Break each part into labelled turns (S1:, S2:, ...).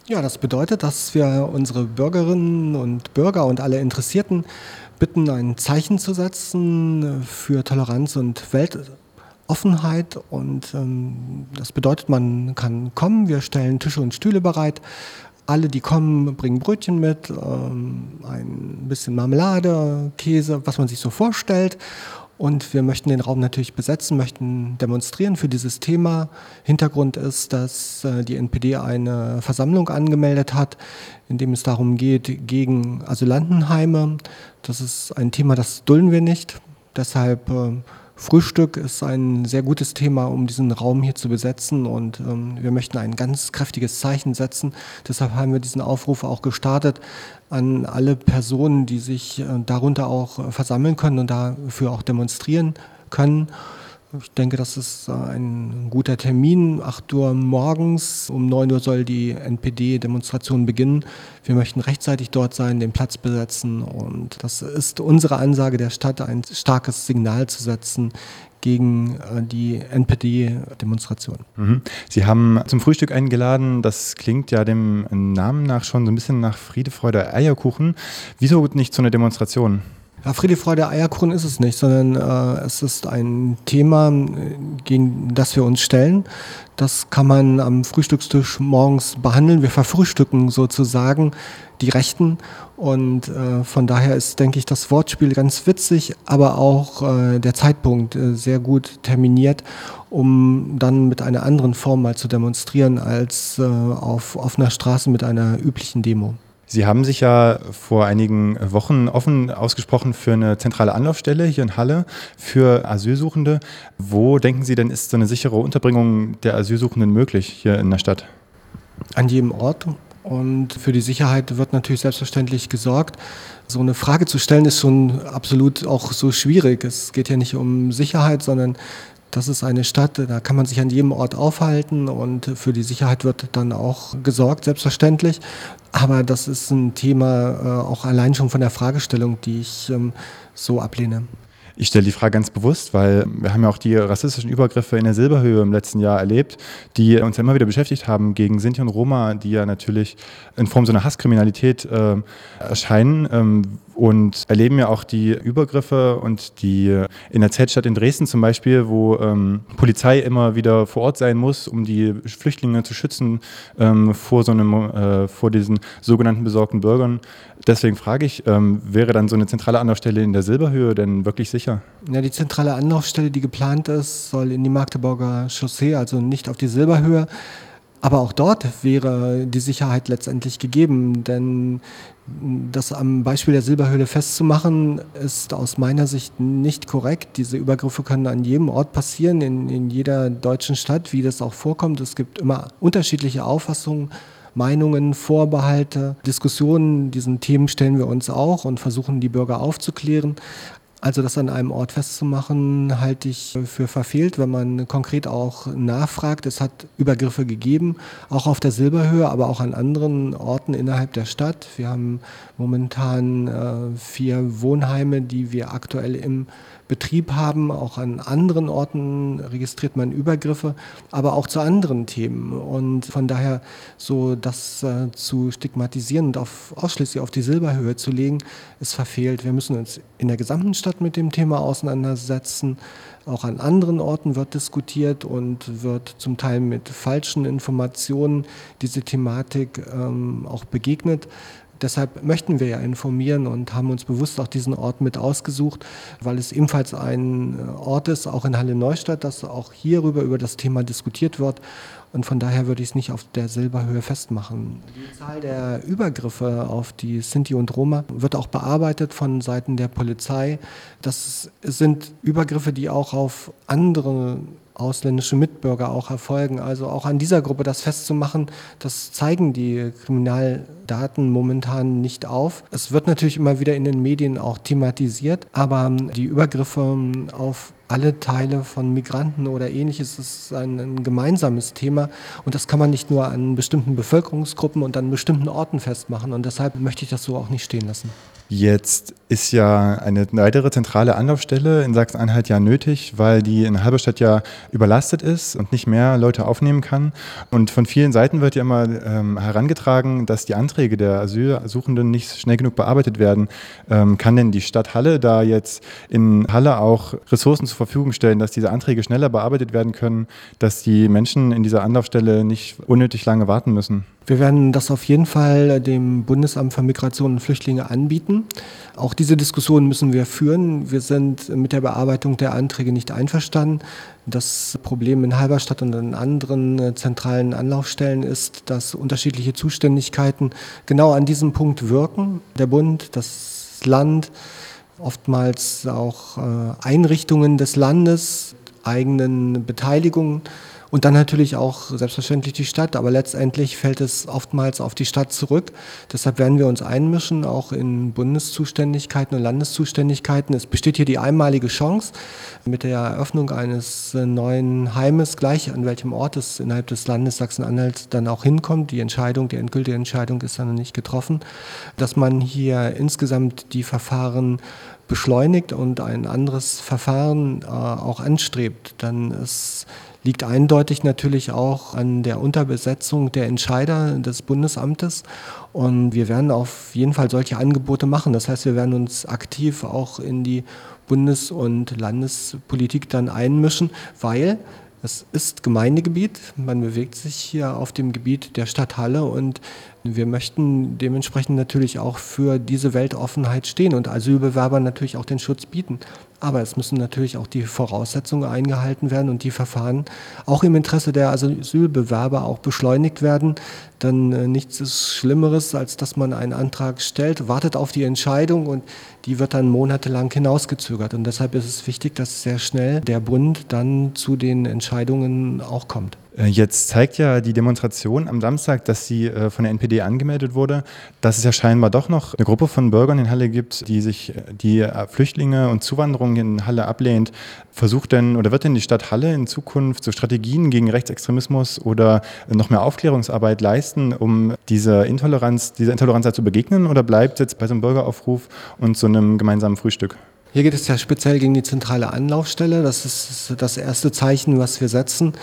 S1: Ja, das bedeutet, dass wir unsere Bürgerinnen und Bürger und alle Interessierten bitten, ein Zeichen zu setzen für Toleranz und Weltoffenheit. Und das bedeutet, man kann kommen, wir stellen Tische und Stühle bereit. Alle, die kommen, bringen Brötchen mit, ein bisschen Marmelade, Käse, was man sich so vorstellt. Und wir möchten den Raum natürlich besetzen, möchten demonstrieren für dieses Thema. Hintergrund ist, dass die NPD eine Versammlung angemeldet hat, in dem es darum geht, gegen Asylantenheime. Das ist ein Thema, das dulden wir nicht. Deshalb Frühstück ist ein sehr gutes Thema, um diesen Raum hier zu besetzen. Und wir möchten ein ganz kräftiges Zeichen setzen. Deshalb haben wir diesen Aufruf auch gestartet an alle Personen, die sich darunter auch versammeln können und dafür auch demonstrieren können. Ich denke, das ist ein guter Termin. 8 Uhr morgens, um 9 Uhr soll die NPD-Demonstration beginnen. Wir möchten rechtzeitig dort sein, den Platz besetzen. Und das ist unsere Ansage der Stadt, ein starkes Signal zu setzen gegen die NPD-Demonstration.
S2: Sie haben zum Frühstück eingeladen. Das klingt ja dem Namen nach schon so ein bisschen nach Friede, Freude, Eierkuchen. Wieso nicht so eine Demonstration?
S1: Ja, Friede, Freude, Eierkuchen ist es nicht, sondern es ist ein Thema, gegen das wir uns stellen. Das kann man am Frühstückstisch morgens behandeln. Wir verfrühstücken sozusagen die Rechten und von daher ist, denke ich, das Wortspiel ganz witzig, aber auch der Zeitpunkt sehr gut terminiert, um dann mit einer anderen Form mal zu demonstrieren als auf offener Straße mit einer üblichen Demo.
S2: Sie haben sich ja vor einigen Wochen offen ausgesprochen für eine zentrale Anlaufstelle hier in Halle für Asylsuchende. Wo denken Sie denn, ist so eine sichere Unterbringung der Asylsuchenden möglich hier in der Stadt?
S1: An jedem Ort. Und für die Sicherheit wird natürlich selbstverständlich gesorgt. So eine Frage zu stellen ist schon absolut auch so schwierig. Es geht ja nicht um Sicherheit, sondern das ist eine Stadt, da kann man sich an jedem Ort aufhalten und für die Sicherheit wird dann auch gesorgt, selbstverständlich. Aber das ist ein Thema auch allein schon von der Fragestellung, die ich so ablehne.
S2: Ich stelle die Frage ganz bewusst, weil wir haben ja auch die rassistischen Übergriffe in der Silberhöhe im letzten Jahr erlebt, die uns ja immer wieder beschäftigt haben gegen Sinti und Roma, die ja natürlich in Form so einer Hasskriminalität erscheinen und erleben ja auch die Übergriffe und die in der Z-Stadt in Dresden zum Beispiel, wo Polizei immer wieder vor Ort sein muss, um die Flüchtlinge zu schützen vor diesen sogenannten besorgten Bürgern. Deswegen frage ich, wäre dann so eine zentrale Anlaufstelle in der Silberhöhe denn wirklich sicher?
S1: Ja, die zentrale Anlaufstelle, die geplant ist, soll in die Magdeburger Chaussee, also nicht auf die Silberhöhe. Aber auch dort wäre die Sicherheit letztendlich gegeben, denn das am Beispiel der Silberhöhle festzumachen, ist aus meiner Sicht nicht korrekt. Diese Übergriffe können an jedem Ort passieren, in jeder deutschen Stadt, wie das auch vorkommt. Es gibt immer unterschiedliche Auffassungen, Meinungen, Vorbehalte, Diskussionen. Diesen Themen stellen wir uns auch und versuchen, die Bürger aufzuklären. Also das an einem Ort festzumachen, halte ich für verfehlt, wenn man konkret auch nachfragt. Es hat Übergriffe gegeben, auch auf der Silberhöhe, aber auch an anderen Orten innerhalb der Stadt. Wir haben momentan 4 Wohnheime, die wir aktuell im Betrieb haben. Auch an anderen Orten registriert man Übergriffe, aber auch zu anderen Themen. Und von daher so das zu stigmatisieren und ausschließlich auf die Silberhöhe zu legen, ist verfehlt. Wir müssen uns in der gesamten Stadt mit dem Thema auseinandersetzen. Auch an anderen Orten wird diskutiert und wird zum Teil mit falschen Informationen diese Thematik auch begegnet. Deshalb möchten wir ja informieren und haben uns bewusst auch diesen Ort mit ausgesucht, weil es ebenfalls ein Ort ist, auch in Halle-Neustadt, dass auch hierüber über das Thema diskutiert wird. Und von daher würde ich es nicht auf der Silberhöhe festmachen. Die Zahl der Übergriffe auf die Sinti und Roma wird auch bearbeitet von Seiten der Polizei. Das sind Übergriffe, die auch auf andere ausländische Mitbürger auch erfolgen. Also auch an dieser Gruppe das festzumachen, das zeigen die Kriminaldaten momentan nicht auf. Es wird natürlich immer wieder in den Medien auch thematisiert, aber die Übergriffe auf alle Teile von Migranten oder Ähnliches ist ein gemeinsames Thema und das kann man nicht nur an bestimmten Bevölkerungsgruppen und an bestimmten Orten festmachen und deshalb möchte ich das so auch nicht stehen lassen.
S2: Jetzt ist ja eine weitere zentrale Anlaufstelle in Sachsen-Anhalt ja nötig, weil die in Halberstadt ja überlastet ist und nicht mehr Leute aufnehmen kann. Und von vielen Seiten wird ja immer herangetragen, dass die Anträge der Asylsuchenden nicht schnell genug bearbeitet werden. Kann denn die Stadt Halle da jetzt in Halle auch Ressourcen zur Verfügung stellen, dass diese Anträge schneller bearbeitet werden können, dass die Menschen in dieser Anlaufstelle nicht unnötig lange warten müssen?
S1: Wir werden das auf jeden Fall dem Bundesamt für Migration und Flüchtlinge anbieten. Auch diese Diskussion müssen wir führen. Wir sind mit der Bearbeitung der Anträge nicht einverstanden. Das Problem in Halberstadt und an anderen zentralen Anlaufstellen ist, dass unterschiedliche Zuständigkeiten genau an diesem Punkt wirken. Der Bund, das Land, oftmals auch Einrichtungen des Landes, eigenen Beteiligungen. Und dann natürlich auch selbstverständlich die Stadt, aber letztendlich fällt es oftmals auf die Stadt zurück. Deshalb werden wir uns einmischen, auch in Bundeszuständigkeiten und Landeszuständigkeiten. Es besteht hier die einmalige Chance, mit der Eröffnung eines neuen Heimes, gleich an welchem Ort es innerhalb des Landes Sachsen-Anhalt dann auch hinkommt. Die endgültige Entscheidung ist dann noch nicht getroffen, dass man hier insgesamt die Verfahren beschleunigt und ein anderes Verfahren auch anstrebt. Dann liegt eindeutig natürlich auch an der Unterbesetzung der Entscheider des Bundesamtes. Und wir werden auf jeden Fall solche Angebote machen. Das heißt, wir werden uns aktiv auch in die Bundes- und Landespolitik dann einmischen, weil es ist Gemeindegebiet. Man bewegt sich hier auf dem Gebiet der Stadt Halle und wir möchten dementsprechend natürlich auch für diese Weltoffenheit stehen und Asylbewerbern natürlich auch den Schutz bieten. Aber es müssen natürlich auch die Voraussetzungen eingehalten werden und die Verfahren auch im Interesse der Asylbewerber auch beschleunigt werden. Denn nichts ist Schlimmeres, als dass man einen Antrag stellt, wartet auf die Entscheidung und die wird dann monatelang hinausgezögert. Und deshalb ist es wichtig, dass sehr schnell der Bund dann zu den Entscheidungen auch kommt.
S2: Jetzt zeigt ja die Demonstration am Samstag, dass sie von der NPD angemeldet wurde, dass es ja scheinbar doch noch eine Gruppe von Bürgern in Halle gibt, die sich die Flüchtlinge und Zuwanderung in Halle ablehnt. Versucht denn oder wird denn die Stadt Halle in Zukunft so Strategien gegen Rechtsextremismus oder noch mehr Aufklärungsarbeit leisten, um dieser Intoleranz zu begegnen, oder bleibt es jetzt bei so einem Bürgeraufruf und so einem gemeinsamen Frühstück?
S1: Hier geht es ja speziell gegen die zentrale Anlaufstelle. Das ist das erste Zeichen, was wir setzen.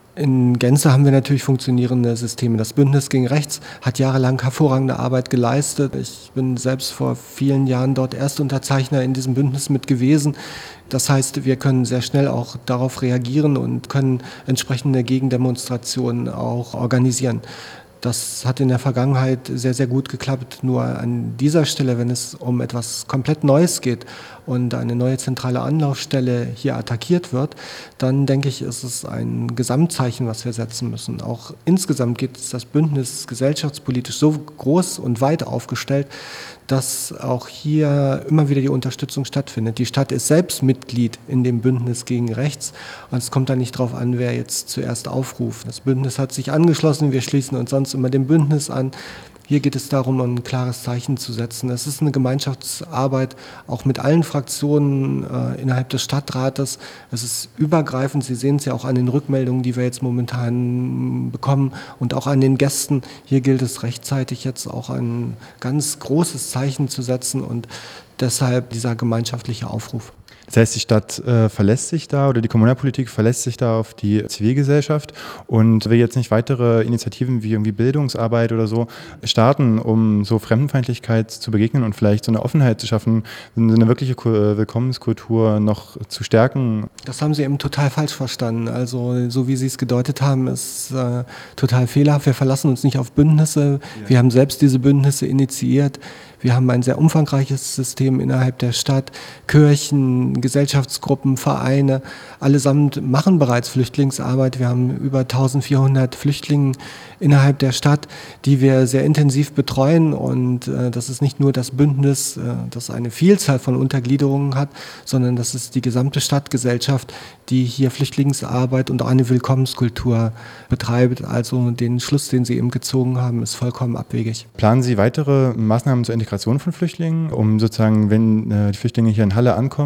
S1: In Gänze haben wir natürlich funktionierende Systeme. Das Bündnis gegen Rechts hat jahrelang hervorragende Arbeit geleistet. Ich bin selbst vor vielen Jahren dort Erstunterzeichner in diesem Bündnis mit gewesen. Das heißt, wir können sehr schnell auch darauf reagieren und können entsprechende Gegendemonstrationen auch organisieren. Das hat in der Vergangenheit sehr, sehr gut geklappt. Nur an dieser Stelle, wenn es um etwas komplett Neues geht und eine neue zentrale Anlaufstelle hier attackiert wird, dann denke ich, ist es ein Gesamtzeichen, was wir setzen müssen. Auch insgesamt geht das Bündnis gesellschaftspolitisch so groß und weit aufgestellt, dass auch hier immer wieder die Unterstützung stattfindet. Die Stadt ist selbst Mitglied in dem Bündnis gegen Rechts und es kommt da nicht drauf an, wer jetzt zuerst aufruft. Das Bündnis hat sich angeschlossen, wir schließen uns sonst immer dem Bündnis an. Hier geht es darum, ein klares Zeichen zu setzen. Es ist eine Gemeinschaftsarbeit, auch mit allen Fraktionen innerhalb des Stadtrates. Es ist übergreifend. Sie sehen es ja auch an den Rückmeldungen, die wir jetzt momentan bekommen und auch an den Gästen. Hier gilt es rechtzeitig jetzt auch ein ganz großes Zeichen zu setzen und deshalb dieser gemeinschaftliche Aufruf.
S2: Das heißt, die Stadt verlässt sich da oder die Kommunalpolitik verlässt sich da auf die Zivilgesellschaft und will jetzt nicht weitere Initiativen wie irgendwie Bildungsarbeit oder so starten, um so Fremdenfeindlichkeit zu begegnen und vielleicht so eine Offenheit zu schaffen, so eine wirkliche Willkommenskultur noch zu stärken.
S1: Das haben Sie eben total falsch verstanden. Also so wie Sie es gedeutet haben, ist total fehlerhaft. Wir verlassen uns nicht auf Bündnisse. Ja. Wir haben selbst diese Bündnisse initiiert. Wir haben ein sehr umfangreiches System innerhalb der Stadt. Kirchen, Gesellschaftsgruppen, Vereine, allesamt machen bereits Flüchtlingsarbeit. Wir haben über 1400 Flüchtlinge innerhalb der Stadt, die wir sehr intensiv betreuen. Und das ist nicht nur das Bündnis, das eine Vielzahl von Untergliederungen hat, sondern das ist die gesamte Stadtgesellschaft, die hier Flüchtlingsarbeit und auch eine Willkommenskultur betreibt. Also den Schluss, den Sie eben gezogen haben, ist vollkommen abwegig.
S2: Planen Sie weitere Maßnahmen zur Integration von Flüchtlingen, um sozusagen, wenn die Flüchtlinge hier in Halle ankommen, noch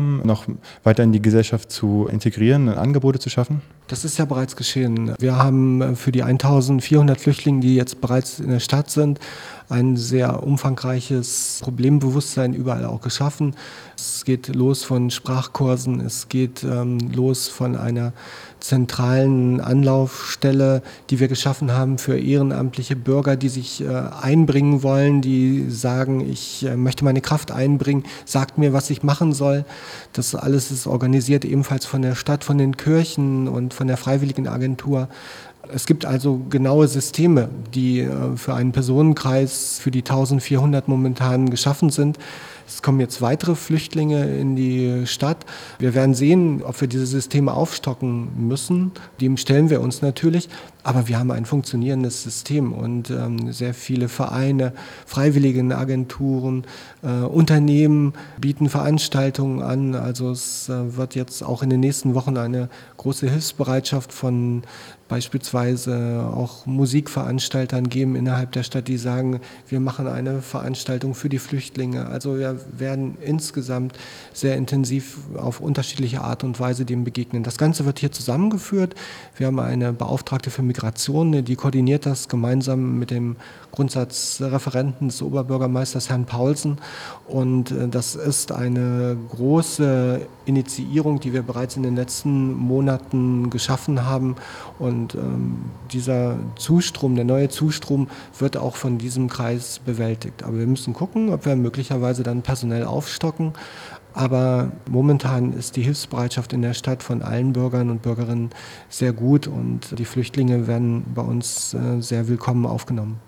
S2: noch weiter in die Gesellschaft zu integrieren, Angebote zu schaffen?
S1: Das ist ja bereits geschehen. Wir haben für die 1400 Flüchtlinge, die jetzt bereits in der Stadt sind, ein sehr umfangreiches Problembewusstsein überall auch geschaffen. Es geht los von Sprachkursen, es geht los von einer zentralen Anlaufstelle, die wir geschaffen haben für ehrenamtliche Bürger, die sich einbringen wollen, die sagen, ich möchte meine Kraft einbringen, sagt mir, was ich machen soll. Das alles ist organisiert ebenfalls von der Stadt, von den Kirchen und von der Freiwilligenagentur. Es gibt also genaue Systeme, die für einen Personenkreis, für die 1400 momentan geschaffen sind. Es kommen jetzt weitere Flüchtlinge in die Stadt. Wir werden sehen, ob wir diese Systeme aufstocken müssen. Dem stellen wir uns natürlich. Aber wir haben ein funktionierendes System und sehr viele Vereine, Freiwilligenagenturen, Unternehmen bieten Veranstaltungen an. Also es wird jetzt auch in den nächsten Wochen eine große Hilfsbereitschaft von beispielsweise auch Musikveranstaltern geben innerhalb der Stadt, die sagen, wir machen eine Veranstaltung für die Flüchtlinge. Also wir werden insgesamt sehr intensiv auf unterschiedliche Art und Weise dem begegnen. Das Ganze wird hier zusammengeführt. Wir haben eine Beauftragte für Migration, die koordiniert das gemeinsam mit dem Grundsatzreferenten des Oberbürgermeisters Herrn Paulsen. Und das ist eine große Initiierung, die wir bereits in den letzten Monaten geschaffen haben. Und dieser Zustrom, der neue Zustrom, wird auch von diesem Kreis bewältigt. Aber wir müssen gucken, ob wir möglicherweise dann personell aufstocken. Aber momentan ist die Hilfsbereitschaft in der Stadt von allen Bürgern und Bürgerinnen sehr gut und die Flüchtlinge werden bei uns sehr willkommen aufgenommen.